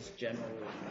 just generally.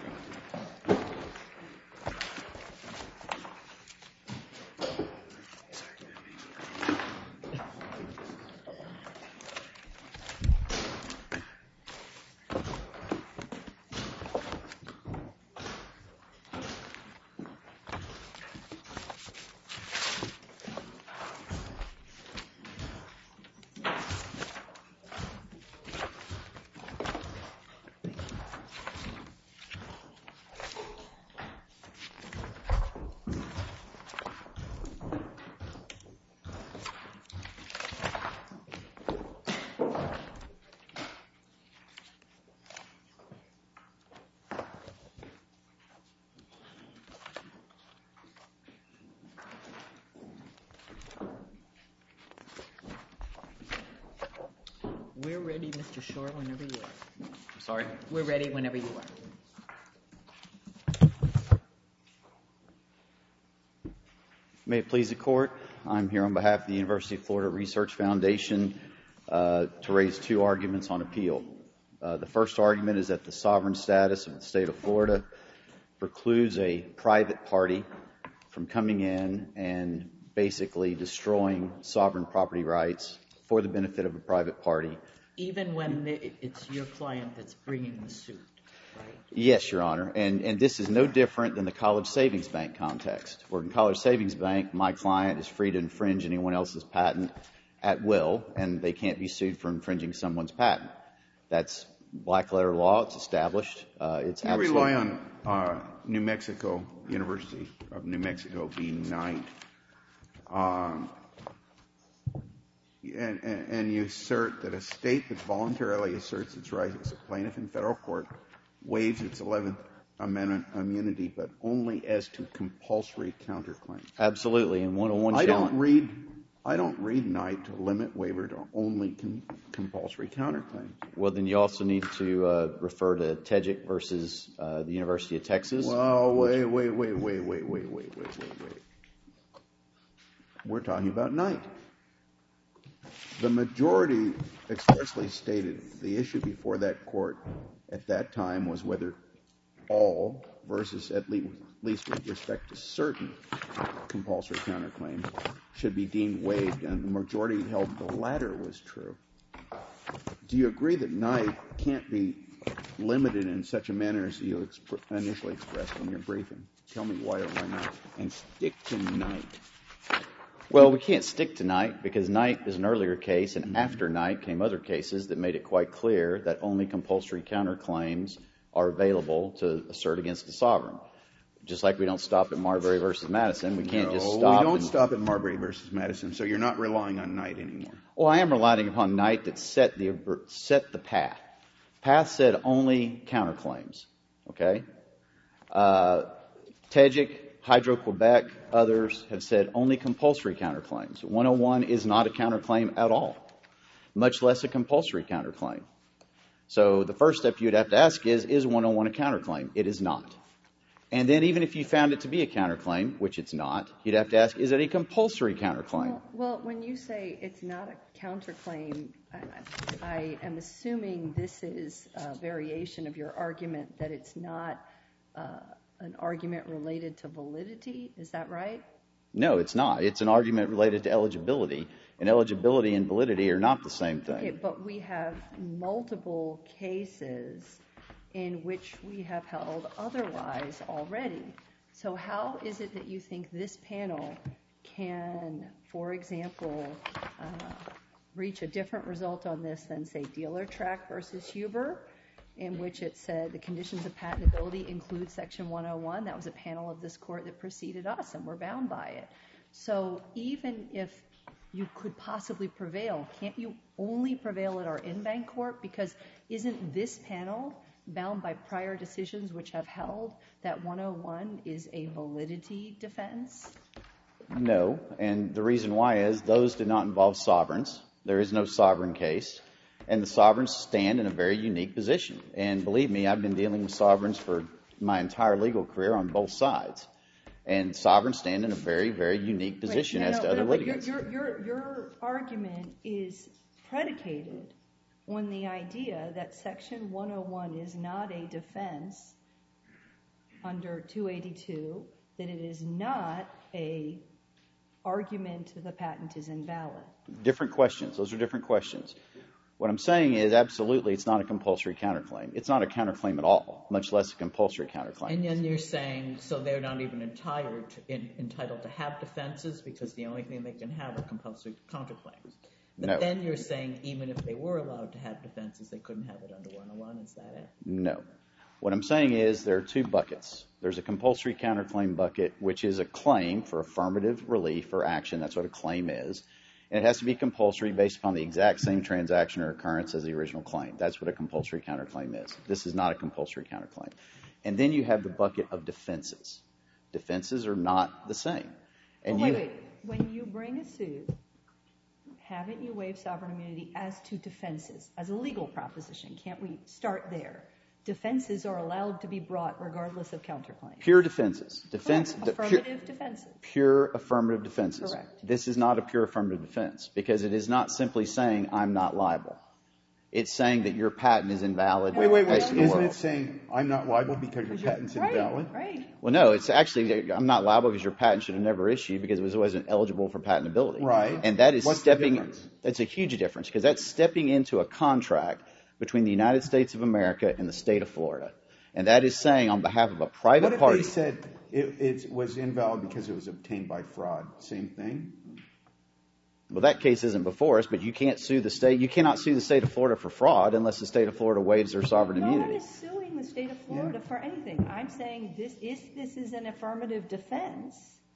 We're ready, Mr. Shore, whenever you are. I'm sorry? We're ready whenever you are. May it please the Court, I'm here on behalf of the University of Florida Research Foundation to raise two arguments on appeal. The first argument is that the sovereign status of the state of Florida precludes a private party from coming in and basically destroying sovereign property rights for the benefit of a private party. Even when it's your client that's bringing the suit, right? Yes, Your Honor, and this is no different than the College Savings Bank context, where in College Savings Bank, my client is free to infringe anyone else's patent at will, and they can't be sued for infringing someone's patent. That's black letter law. It's established. It's You rely on New Mexico, University of New Mexico v. Knight, and you assert that a state that voluntarily asserts its rights as a plaintiff in federal court waives its 11th Amendment immunity, but only as to compulsory counterclaims. Absolutely, and 101 I don't read Knight to limit waiver to only compulsory counterclaims. Well, then you also need to refer to Tejic versus the University of Texas. Well, wait. We're talking about Knight. The majority expressly stated the issue before that court at that time was whether all versus at least with respect to certain compulsory counterclaims should be deemed waived, and the majority held the latter was true. Do you agree that Knight can't be limited in such a manner as you initially expressed in your briefing? Tell me why or why not, and stick to Knight. Well, we can't stick to Knight because Knight is an earlier case, and after Knight came other cases that made it quite clear that only compulsory counterclaims are available to assert against the sovereign. Just like we don't stop at Marbury versus Madison, we can't just stop. We don't stop at Marbury versus Madison, so you're not relying on Knight anymore. Well, I am relying upon Knight that set the path. Path said only counterclaims, okay? Tejic, Hydro-Quebec, others have said only compulsory counterclaims. 101 is not a counterclaim at all, much less a compulsory counterclaim. So the first step you'd have to ask is 101 a counterclaim? It is not. And then even if you found it to be a counterclaim, which it's not, you'd have to ask, is it a compulsory counterclaim? Well, when you say it's not a counterclaim, I am assuming this is a variation of your argument that it's not an argument related to validity. Is that right? No, it's not. It's an argument related to eligibility, and eligibility and validity are not the same thing. Okay, but we have multiple cases in which we have held otherwise already. So how is it that you think this panel can, for example, reach a different result on this than, say, Dealertrack versus Huber, in which it said the conditions of patentability include Section 101? That was a panel of this court that preceded us, and we're bound by it. So even if you could possibly prevail, can't you only prevail at our in-bank court? Because isn't this panel bound by prior decisions which have held that 101 is a validity defense? No, and the reason why is those did not involve sovereigns. There is no sovereign case, and the sovereigns stand in a very unique position. And believe me, I've been dealing with sovereigns for my entire legal career on both sides. And sovereigns stand in a very, very unique position as to other litigants. Your argument is predicated on the idea that Section 101 is not a defense under 282, that it is not a argument that the patent is invalid. Different questions. Those are different questions. What I'm saying is, absolutely, it's not a compulsory counterclaim. It's not a counterclaim at all, much less a compulsory counterclaim. And then you're saying, so they're not even entitled to have defenses because the only thing they can have are compulsory counterclaims. But No. then you're saying even if they were allowed to have defenses, they couldn't have it under 101. Is that it? No. What I'm saying is there are two buckets. There's a compulsory counterclaim bucket, which is a claim for affirmative relief or action. That's what a claim is. And it has to be compulsory based upon the exact same transaction or occurrence as the original claim. That's what a compulsory counterclaim is. This is not a compulsory counterclaim. And then you have the bucket of defenses. Defenses are not the same. And wait. When you bring a suit, haven't you waived sovereign immunity as to defenses? As a legal proposition, can't we start there? Defenses are allowed to be brought regardless of counterclaims. Pure defenses. Affirmative defenses. Pure affirmative defenses. Correct. This is not a pure affirmative defense because it is not simply saying I'm not liable. It's saying that your patent is invalid. Wait. Isn't it saying I'm not liable because your patent's invalid? Right. Well, no, it's actually I'm not liable because your patent should have never issued because it wasn't eligible for patentability. Right. And that is What's the difference? That's a huge difference because that's stepping into a contract between the United States of America and the state of Florida. And that is saying on behalf of a private party. What if they said it was invalid because it was obtained by fraud? Same thing? Well, that case isn't before us, but you can't sue the state. You cannot sue the state of Florida for fraud unless the state of Florida waives their sovereign immunity. No one is suing the state of Florida for anything. I'm saying if this is an affirmative defense,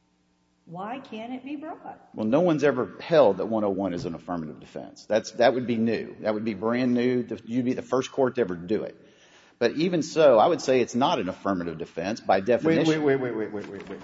why can't it be brought? Well, no one's ever held that 101 is an affirmative defense. That would be new. That would be brand new. You'd be the first court to ever do it. But even so, I would say it's not an affirmative defense by definition. Wait.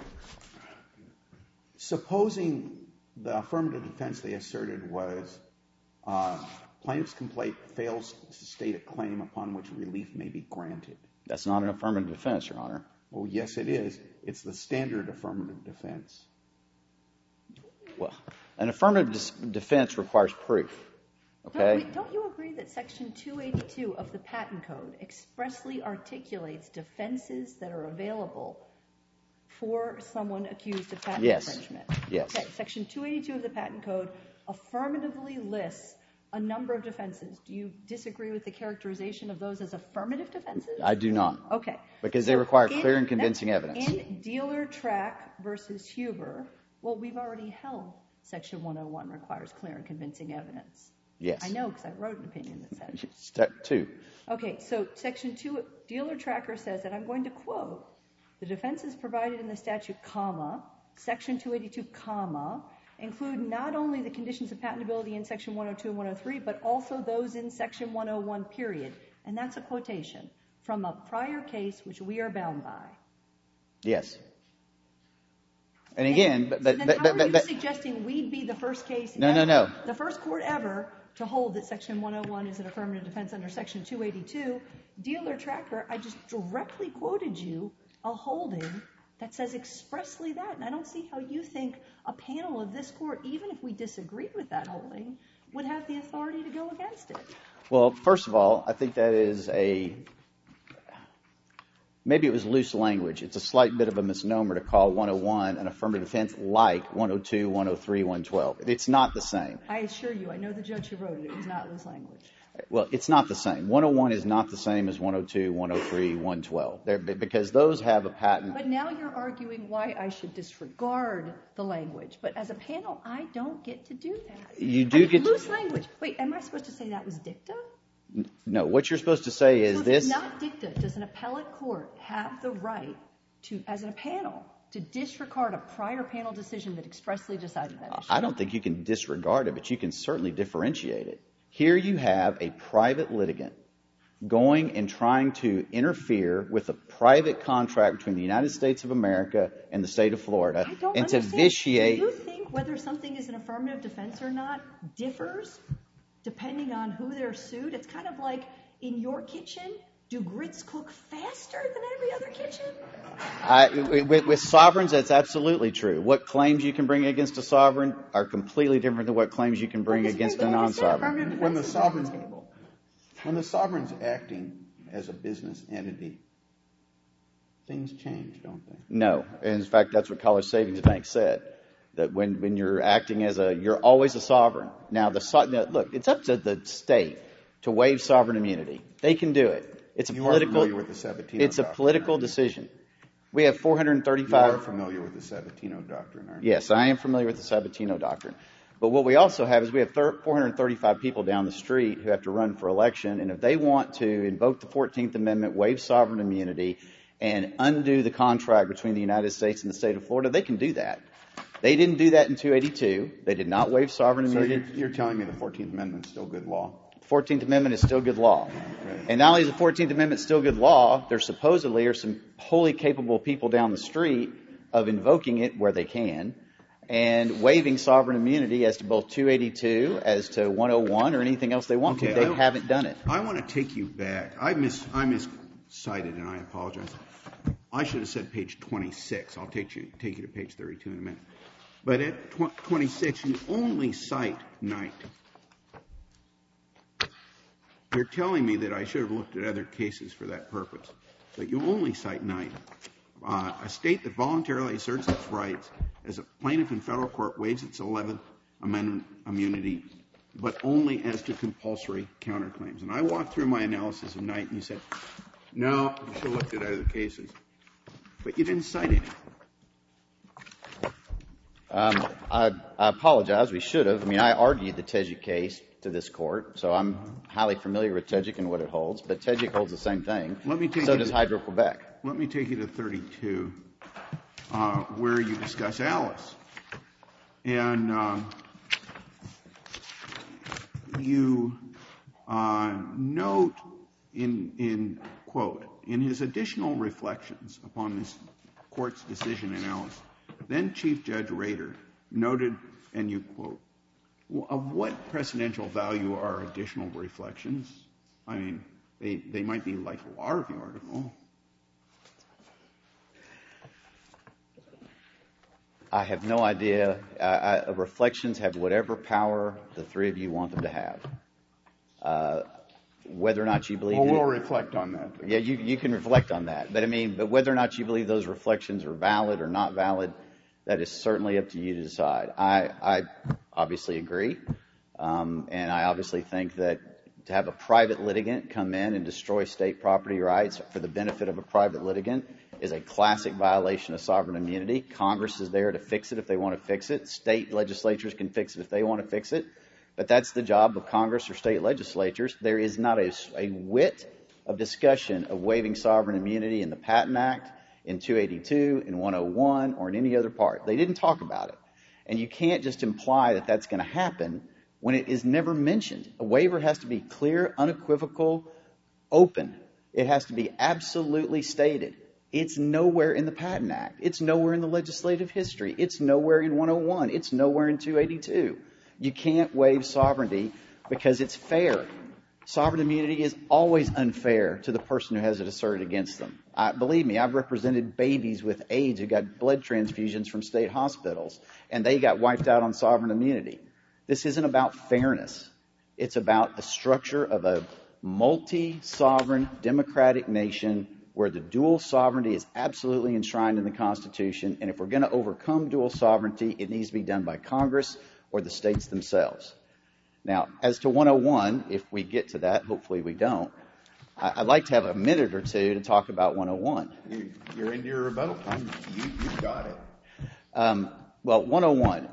Supposing the affirmative defense they asserted was plaintiff's complaint fails to state a claim upon which relief may be granted. That's not an affirmative defense, Your Honor. Oh, yes, it is. It's the standard affirmative defense. Well, an affirmative defense requires proof. Okay? Don't you agree that Section 282 of the Patent Code expressly articulates defenses that are available for someone accused of patent infringement? Yes. Okay, Section 282 of the Patent Code affirmatively lists a number of defenses. Do you disagree with the characterization of those as affirmative defenses? I do not. Okay. Because they require clear and convincing evidence. In Dealer Track versus Huber, well, we've already held Section 101 requires clear and convincing evidence. Yes. I know because I wrote an opinion that said. Step 2. Okay, so Section 2, Dealer Tracker says, and I'm going to quote, the defenses provided in the statute, comma, Section 282, comma, include not only the conditions of patentability in Section 102 and 103, but also those in Section 101, period. And that's a quotation from a prior case which we are bound by. Yes. And again, so then how are you suggesting we'd be the first case No. The first court ever to hold that Section 101 is an affirmative defense under Section 282. Dealer Tracker, I just directly quoted you a holding that says expressly that. And I don't see how you think a panel of this court, even if we disagree with that holding, would have the authority to go against it. Well, first of all, I think that is maybe it was loose language. It's a slight bit of a misnomer to call 101 an affirmative defense like 102, 103, 112. It's not the same. I assure you, I know the judge who wrote it. It was not loose language. Well, it's not the same. 101 is not the same as 102, 103, 112. Because those have a patent. But now you're arguing why I should disregard the language. But as a panel, I don't get to do that. You do get loose language. Wait, am I supposed to say that was dicta? No, what you're supposed to say is this. If it's not dicta, does an appellate court have the right to, as a panel, to disregard a prior panel decision that expressly decided that issue? I don't think you can disregard it, but you can certainly differentiate it. Here you have a private litigant going and trying to interfere with a private contract between the United States of America and the state of Florida and to vitiate. Do you think whether something is an affirmative defense or not differs depending on who they're sued? It's kind of like in your kitchen, do grits cook faster than every other kitchen? With sovereigns, that's absolutely true. What claims you can bring against a sovereign are completely different than what claims you can bring against a non-sovereign. When the sovereign, When the sovereign's acting as a business entity, things change, don't they? No. In fact, that's what College Savings Bank said, that when you're acting as you're always a sovereign. Now, look, it's up to the state to waive sovereign immunity. They can do it. It's a familiar with the Sabatino It's a political decision. We have 435. You are familiar with the Sabatino doctrine, aren't you? Yes, I am familiar with the Sabatino doctrine. But what we also have is we have 435 people down the street who have to run for election, and if they want to invoke the 14th Amendment, waive sovereign immunity, and undo the contract between the United States and the state of Florida, they can do that. They didn't do that in 282. They did not waive sovereign immunity. So you're telling me the 14th Amendment is still good law? The 14th Amendment is still good law. Right. And not only is the 14th Amendment still good law, there supposedly are some wholly capable people down the street of invoking it where they can and waiving sovereign immunity as to both 282, as to 101, or anything else they want to. They haven't done it. I want to take you back. I miscited, and I apologize. I should have said page 26. I'll take you to page 32 in a minute. But at 26, you only cite Knight. You're telling me that I should have looked at other cases for that purpose. But you only cite Knight. A state that voluntarily asserts its rights as a plaintiff in federal court waives its 11th Amendment immunity, but only as to compulsory counterclaims. And I walked through my analysis of Knight, and you said, no, you should have looked at other cases. But you didn't cite any. I apologize. We should have. I mean, I argued the Tejik case to this court, so I'm highly familiar with Tejik and what it holds. But Tejik holds the same thing. So does Hydro-Quebec. Let me take you to 32, where you discuss Alice. And you note in quote, in his additional reflections upon this court's decision in Alice, then Chief Judge Rader noted, and you quote, of what precedential value are additional reflections? I mean, they might be like a law review article. I have no idea. Reflections have whatever power the three of you want them to have. Whether or not you believe... Well, we'll reflect on that. Yeah, you can reflect on that. But whether or not you believe those reflections are valid or not valid, that is certainly up to you to decide. I obviously agree. And I obviously think that to have a private litigant come in and destroy state property rights for the benefit of a private litigant is a classic violation of sovereign immunity. Congress is there to fix it if they want to fix it. State legislatures can fix it if they want to fix it. But that's the job of Congress or state legislatures. There is not a whit of discussion of waiving sovereign immunity in the Patent Act, in 282, in 101, or in any other part. They didn't talk about it. And you can't just imply that that's going to happen when it is never mentioned. A waiver has to be clear, unequivocal, open. It has to be absolutely stated. It's nowhere in the Patent Act. It's nowhere in the legislative history. It's nowhere in 101. It's nowhere in 282. You can't waive sovereignty because it's fair. Sovereign immunity is always unfair to the person who has it asserted against them. Believe me, I've represented babies with AIDS who got blood transfusions from state hospitals, and they got wiped out on sovereign immunity. This isn't about fairness. It's about the structure of a multi-sovereign democratic nation where the dual sovereignty is absolutely enshrined in the Constitution, and if we're going to overcome dual sovereignty, it needs to be done by Congress or the states themselves. Now, as to 101, if we get to that, hopefully we don't, I'd like to have a minute or two to talk about 101. You're into your rebuttal time. You've got it. Well, 101,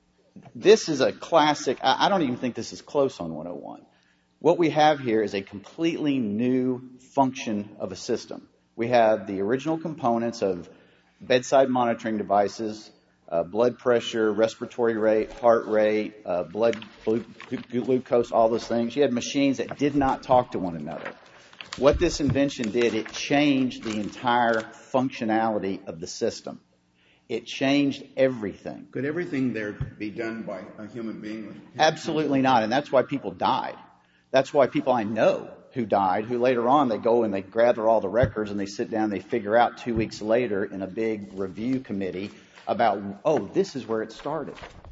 this is a classic. I don't even think this is close on 101. What we have here is a completely new function of a system. We have the original components of bedside monitoring devices, blood pressure, respiratory rate, heart rate, blood glucose, all those things. You had machines that did not talk to one another. What this invention did, it changed the entire functionality of the system. It changed everything. Could everything there be done by a human being? Absolutely not, and that's why people died. That's why people I know who died, who later on they go and they gather all the records and they sit down and they figure out 2 weeks later in a big review committee about, oh, this is where it started.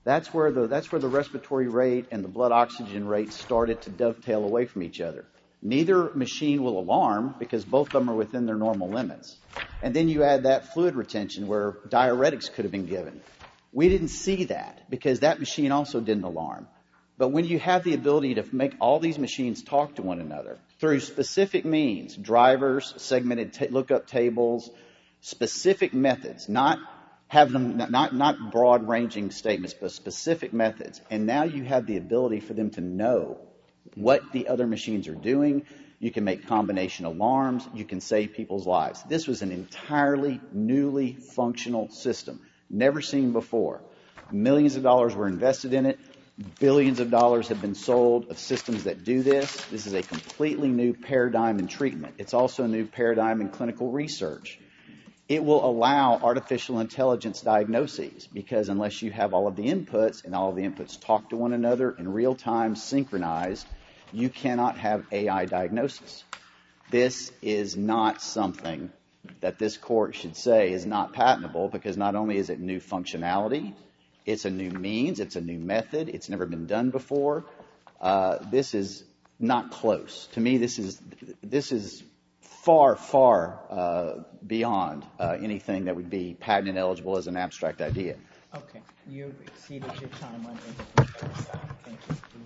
That's where the respiratory rate and the blood oxygen rate started to dovetail away from each other. Neither machine will alarm because both of them are within their normal limits. And then you add that fluid retention where diuretics could have been given. We didn't see that because that machine also didn't alarm. But when you have the ability to make all these machines talk to one another through specific means, drivers, segmented lookup tables, specific methods, not broad-ranging statements, but specific methods. And now you have the ability for them to know what the other machines are doing. You can make combination alarms. You can save people's lives. This was an entirely newly functional system, never seen before. Millions of dollars were invested in it. Billions of dollars have been sold of systems that do this. This is a completely new paradigm in treatment. It's also a new paradigm in clinical research. It will allow artificial intelligence diagnoses because unless you have all of the inputs and all of the inputs talk to one another in real time, synchronized, you cannot have AI diagnosis. This is not something that this court should say is not patentable because not only is it new functionality, it's a new means, it's a new method, it's never been done before. This is not close. To me, this is far, far beyond anything that would be patent eligible as an abstract idea. Okay, you've exceeded your time on this. Thank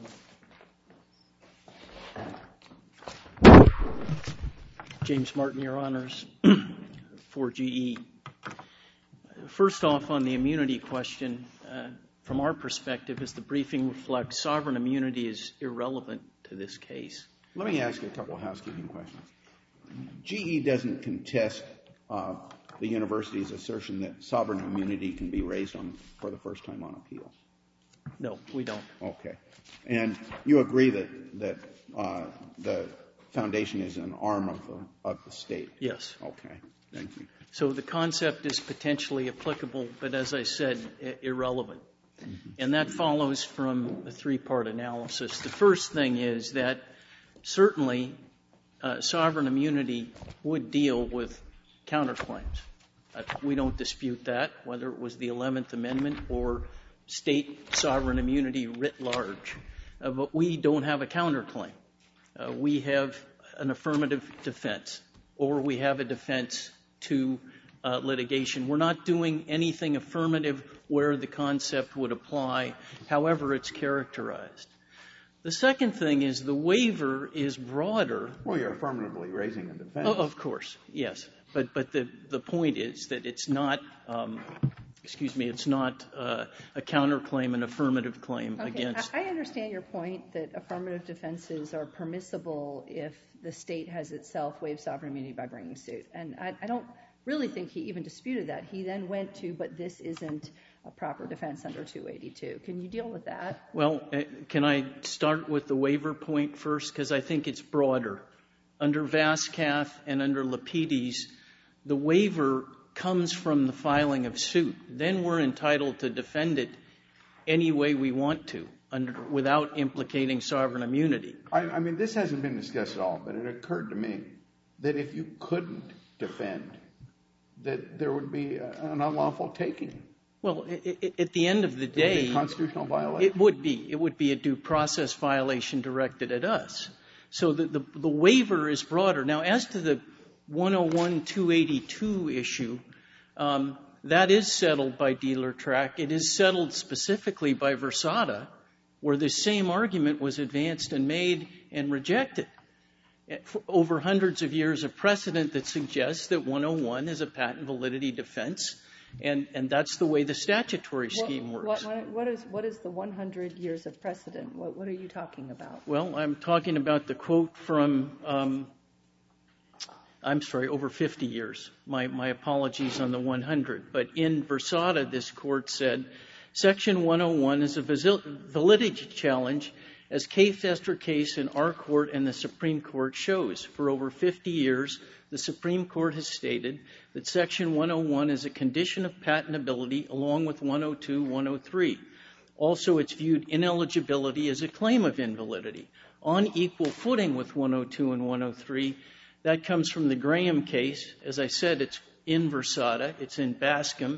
you. James Martin, Your Honors, for GE. First off, on the immunity question, from our perspective, as the briefing reflects, sovereign immunity is irrelevant to this case. Let me ask you a couple of housekeeping questions. GE doesn't contest the university's assertion that sovereign immunity can be raised for the first time on appeal. No, we don't. Okay. And you agree that the foundation is an arm of the state? Yes. Okay. Thank you. So the concept is potentially applicable, but as I said, irrelevant. Mm-hmm. And that follows from a three-part analysis. The first thing is that certainly sovereign immunity would deal with counterclaims. We don't dispute that, whether it was the 11th Amendment or state sovereign immunity writ large. But we don't have a counterclaim. We have an affirmative defense, or we have a defense to litigation. We're not doing anything affirmative where the concept would apply, however it's characterized. The second thing is the waiver is broader. Well, you're affirmatively raising a defense. Oh, of course, yes. But the point is that it's not, it's not a counterclaim, an affirmative claim against. I understand your point that affirmative defenses are permissible if the state has itself waived sovereign immunity by bringing suit. And I don't really think he even disputed that. He then went to, but this isn't a proper defense under 282. Can you deal with that? Well, can I start with the waiver point first? Because I think it's broader. Under Vascath and under Lapides, the waiver comes from the filing of suit. Then we're entitled to defend it any way we want to, without implicating sovereign immunity. I mean, this hasn't been discussed at all, but it occurred to me that if you couldn't defend, that there would be an unlawful taking. Well, at the end of the day, it would be a constitutional violation. It would be a due process violation directed at us. So the waiver is broader. Now, as to the 101-282 issue, that is settled by dealer track. It is settled specifically by Versada, where the same argument was advanced and made and rejected. Over hundreds of years of precedent that suggests that 101 is a patent validity defense, and that's the way the statutory scheme works. What is the 100 years of precedent? What are you talking about? Well, I'm talking about the quote from, over 50 years. My apologies on the 100. But in Versada, this court said, Section 101 is a validity challenge, as case after case in our court and the Supreme Court shows. For over 50 years, the Supreme Court has stated that Section 101 is a condition of patentability along with 102, 103. Also, it's viewed ineligibility as a claim of invalidity on equal footing with 102 and 103. That comes from the Graham case. As I said, it's in Versada. It's in Bascom.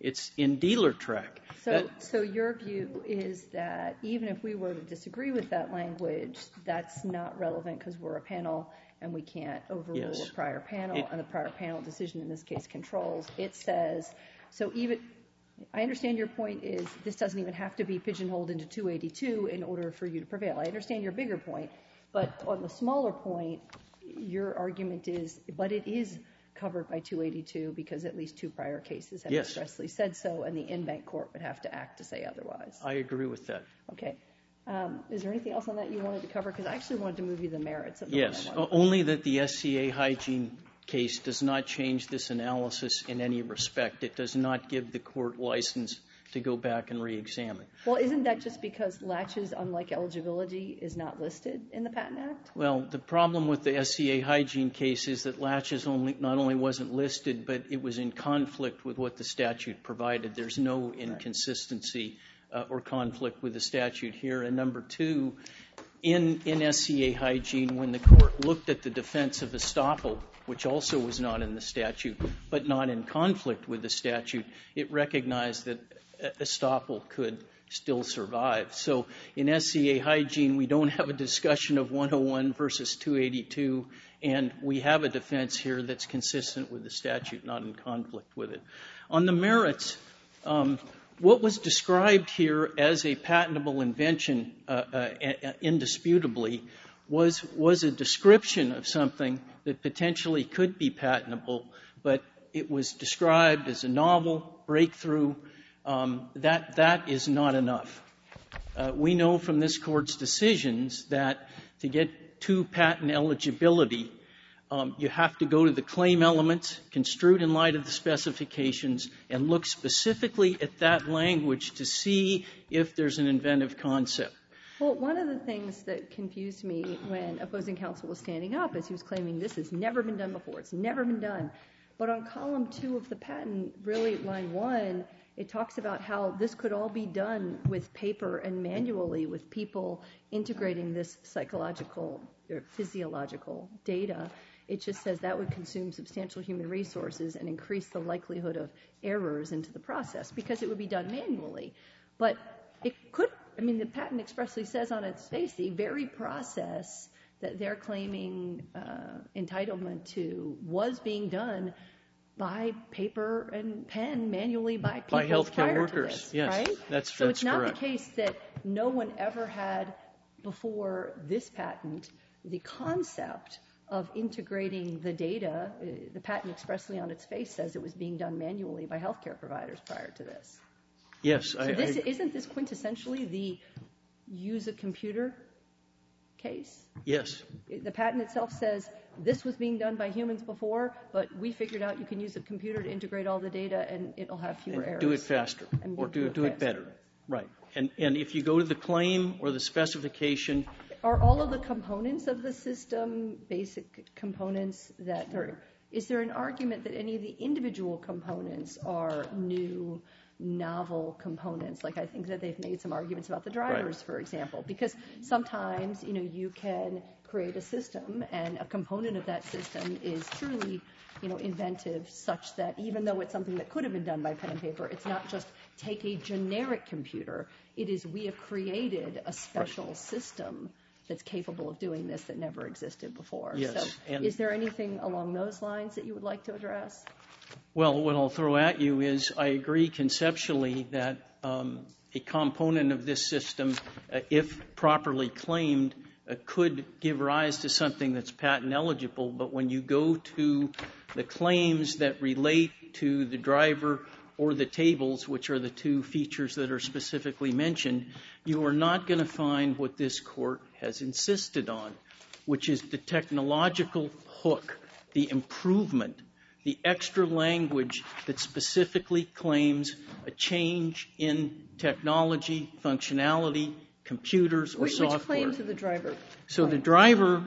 It's in dealer track. So your view is that even if we were to disagree with that language, that's not relevant because we're a panel and we can't overrule a prior panel, and the prior panel decision in this case controls. It says, so even, I understand your point is this doesn't even have to be pigeonholed into 282 in order for you to prevail. I understand your bigger point, but on the smaller point, your argument is, but it is covered by 282 because at least two prior cases have expressly said so, and the in-bank court would have to act to say otherwise. I agree with that. Okay. Is there anything else on that you wanted to cover? Because I actually wanted to move you the merits of the Yes, only that the SCA hygiene case does not change this analysis in any respect. It does not give the court license to go back and re-examine. Well, isn't that just because latches, unlike eligibility, is not listed in the Patent Act? Well, the problem with the SCA hygiene case is that latches not only wasn't listed, but it was in conflict with what the statute provided. There's no inconsistency or conflict with the statute here. And number two, in SCA hygiene, when the court looked at the defense of estoppel, which also was not in the statute, but not in conflict with the statute, it recognized that estoppel could still survive. So in SCA hygiene, we don't have a discussion of 101 versus 282, and we have a defense here that's consistent with the statute, not in conflict with it. On the merits, what was described here as a patentable invention, indisputably, was a description of something that potentially could be patentable, but it was described as a novel breakthrough. That is not enough. We know from this Court's decisions that to get to patent eligibility, you have to go to the claim elements, construed in light of the specifications, and look specifically at that language to see if there's an inventive concept. Well, one of the things that confused me when opposing counsel was standing up is he was claiming this has never been done before. It's never been done. But on column 2 of the patent, really line 1, it talks about how this could all be done with paper and manually with people integrating this psychological or physiological data. It just says that would consume substantial human resources and increase the likelihood of errors into the process because it would be done manually. But it could, I mean, the patent expressly says on its face the very process that they're claiming entitlement to was being done by paper and pen manually by people by healthcare prior workers. To this, yes, right? That's so it's not correct. The case that no one ever had before this patent the concept of integrating the data. The patent expressly on its face says it was being done manually by healthcare providers prior to this. Yes. So isn't this quintessentially the use a computer case? Yes. The patent itself says this was being done by humans before, but we figured out you can use a computer to integrate all the data and it'll have fewer errors. Do it faster or do it better. Right. And if you go to the claim or the specification. Are all of the components of the system basic components that are, is there an argument that any of the individual components are new, novel components? Like I think that they've made some arguments about the drivers, for example, because sometimes, you can create a system and a component of that system is truly, inventive such that even though it's something that could have been done by pen and paper, it's not just take a generic computer. It is we have created a special system that's capable of doing this that never existed before. Yes. So is there anything along those lines that you would like to address? Well, what I'll throw at you is I agree conceptually that a component of this system, if properly claimed, could give rise to something that's patent eligible. But when you go to the claims that relate to the driver or the tables, which are the two features that are specifically mentioned, you are not going to find what this court has insisted on, which is the technological hook, the improvement, the extra language that specifically claims a change in technology, functionality, computers, or software. Which claims of the driver? So the driver,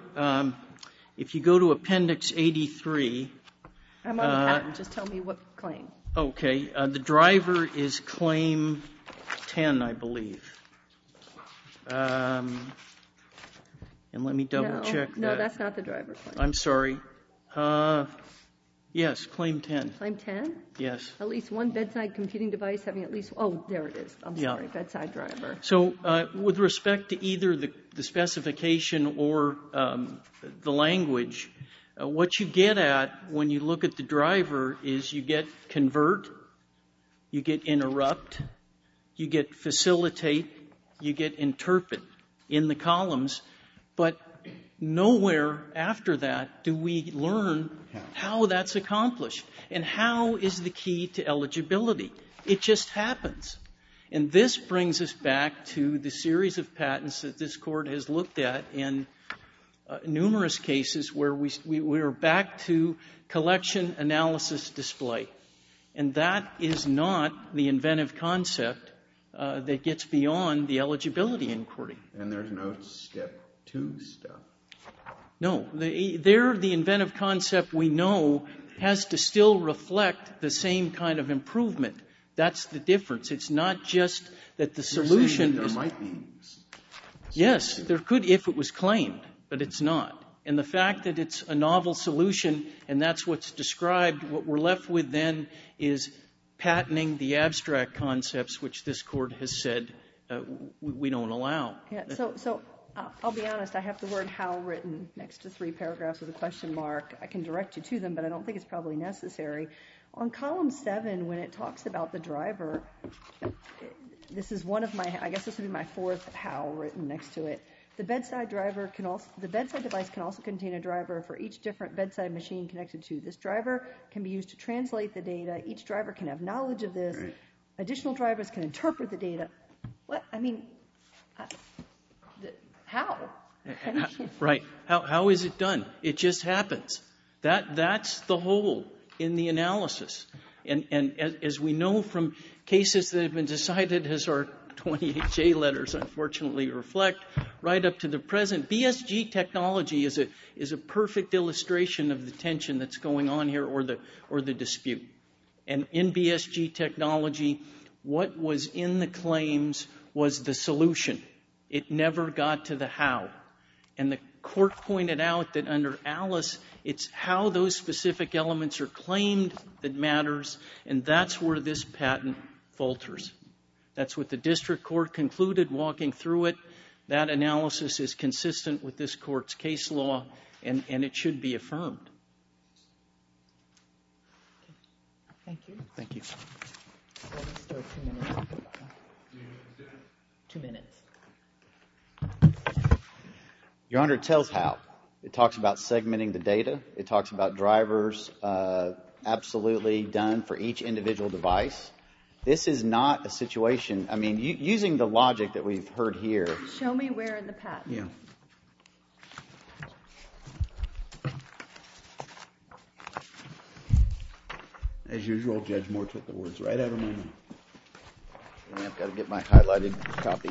if you go to Appendix 83. I'm on the patent. Just tell me what claim. Okay. The driver is Claim 10, I believe. And let me double check that. No, that's not the driver claim. I'm sorry. Yes, Claim 10. Claim 10? Yes. At least one bedside computing device having at least, oh, there it is. I'm Yeah. sorry, bedside driver. So with respect to either the specification or the language, what you get at when you look at the driver is you get convert, you get interrupt, you get facilitate, you get interpret in the columns, but nowhere after that do we learn how that's accomplished and how is the key to eligibility. It just happens. And this brings us back to the series of patents that this Court has looked at in numerous cases where we are back to collection, analysis, display. And that is not the inventive concept that gets beyond the eligibility inquiry. And there's no step 2 stuff. No. The inventive concept we know has to still reflect the same kind of improvement. That's the difference. It's not just that the solution there might be. Yes, there could if it was claimed, but it's not. And the fact that it's a novel solution and that's what's described, what we're left with then is patenting the abstract concepts which this Court has said we don't allow. Yeah, so I'll be honest, I have the word how written next to 3 paragraphs with a question mark. I can direct you to them, but I don't think it's probably necessary. On column 7, when it talks about the driver, this is one of my, I guess this would be my 4th how written next to it. The bedside device can also contain a driver for each different bedside machine connected to. This driver can be used to translate the data. Each driver can have knowledge of this. Right. Additional drivers can interpret the data. What? I mean, how? Right. How is it done? It just happens. That's the whole in the analysis. And as we know from cases that have been decided as our 28J letters unfortunately reflect, right up to the present, BSG technology is a perfect illustration of the tension that's going on here or the dispute. And in BSG technology, what was in the claims was the solution. It never got to the how. And the Court pointed out that under Alice, it's how those specific elements are claimed that matters, and that's where this patent falters. That's what the District Court concluded walking through it. That analysis is consistent with this Court's case law, and it should be affirmed. Thank you. Thank you. Well, let's start 2 minutes. 2 minutes. Your Honor, it tells how. It talks about segmenting the data. It talks about drivers absolutely done for each individual device. This is not a situation, I mean, using the logic that we've heard here. Show me where in the patent. Yeah. As usual, Judge Moore took the words right out of my mouth. I've got to get my highlighted copy.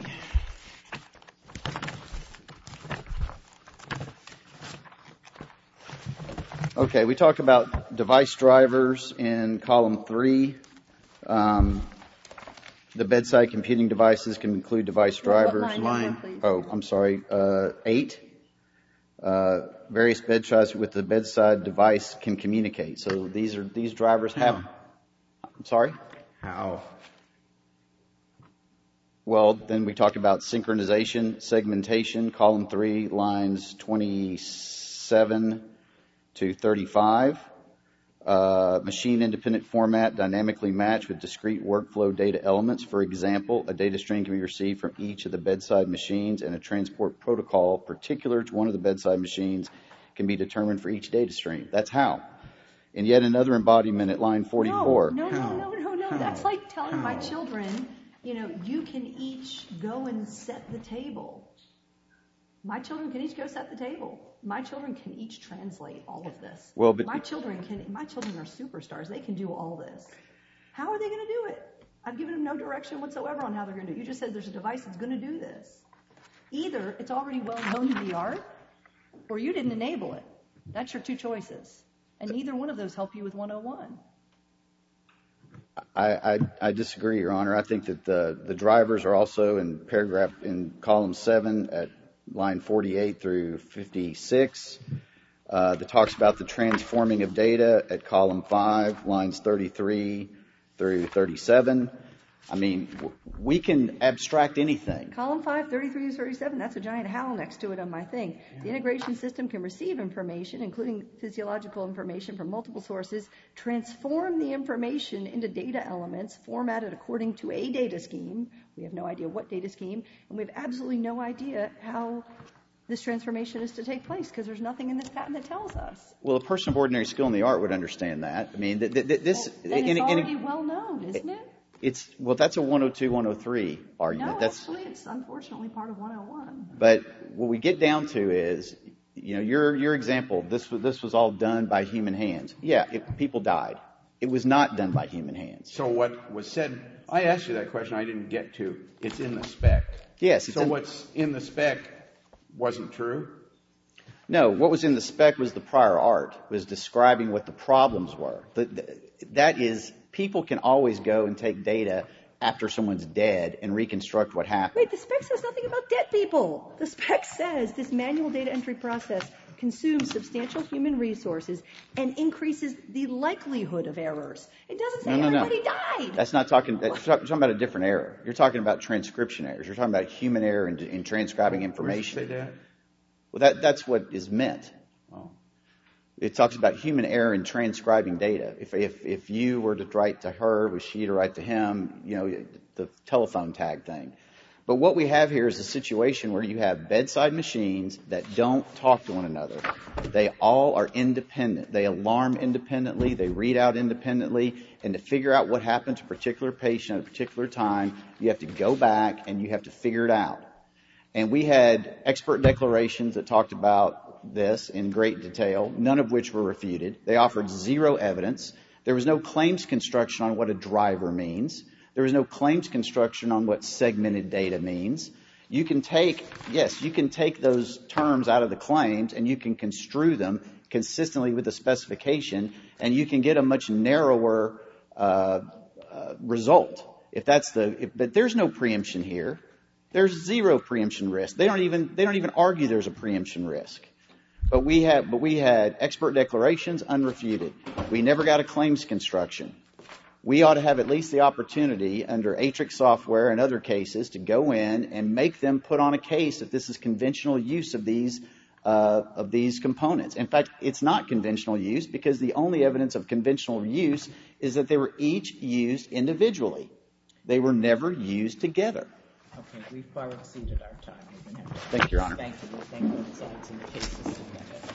Okay, we talked about device drivers in column 3. The bedside computing devices can include device drivers. What line number, please? Oh, I'm sorry. 8. Various bedsides with the bedside device can communicate. So these drivers have. I'm sorry? How? Well, then we talked about synchronization, segmentation, column 3, lines 27 to 35. Machine-independent format dynamically matched with discrete workflow data elements. For example, a data stream can be received from each of the bedside machines, and a transport protocol particular to one of the bedside machines can be determined for each data stream. That's how. And yet another embodiment at line 44. No. That's like telling my children, you can each go and set the table. My children can each go set the table. My children can each translate all of this. Well, but my children are superstars. They can do all this. How are they going to do it? I've given them no direction whatsoever on how they're going to do it. You just said there's a device that's going to do this. Either it's already well known in the art, or you didn't enable it. That's your 2 choices. And neither one of those help you with 101. I disagree, Your Honor. I think that the drivers are also in column 7 at line 48 through 56. that talks about the transforming of data at column 5, lines 33 through 37. I mean, we can abstract anything. Column 5, 33 to 37, that's a giant HAL next to it on my thing. The integration system can receive information, including physiological information from multiple sources, transform the information into data elements formatted according to a data scheme. We have no idea what data scheme, and we have absolutely no idea how this transformation is to take place because there's nothing in this patent that tells us. Well, a person of ordinary skill in the art would understand that. I mean, this... And it's already well known, isn't it? Well, that's a 102, 103 argument. No, actually, it's unfortunately part of 101. But what we get down to is, you know, your example, this was all done by human hands. Yeah, people died. It was not done by human hands. So what was said, I asked you that question I didn't get to. It's in the spec. Yes. So what's in the spec wasn't true? No, what was in the spec was the prior art, was describing what the problems were. That is, people can always go and take data after someone's dead and reconstruct what happened. Wait, the spec says nothing about dead people. The spec says this manual data entry process consumes substantial human resources and increases the likelihood of errors. It doesn't say everybody died. That's not talking, you're talking about a different error. You're talking about transcription errors. You're talking about human error in transcribing information. Where does it say that? Well, that's what is meant. Oh. It talks about human error in transcribing data. If you were to write to her, was she to write to him, you know, the telephone tag thing. But what we have here is a situation where you have bedside machines that don't talk to one another. They all are independent. They alarm independently. They read out independently. And to figure out what happened to a particular patient at a particular time, you have to go back and you have to figure it out. And we had expert declarations that talked about this in great detail, none of which were refuted. They offered zero evidence. There was no claims construction on what a driver means. There was no claims construction on what segmented data means. You can take those terms out of the claims and you can construe them consistently with the specification, and you can get a much narrower result. But there's no preemption here. There's zero preemption risk. They don't even argue there's a preemption risk. But we had expert declarations unrefuted. We never got a claims construction. We ought to have at least the opportunity under Atrix software and other cases to go in and make them put on a case that this is conventional use of these components. In fact, it's not conventional use because the only evidence of conventional use is that they were each used individually. They were never used together. Okay, we've far exceeded our time. Thank you, Your Honor. Thank you. We thank both sides in the cases.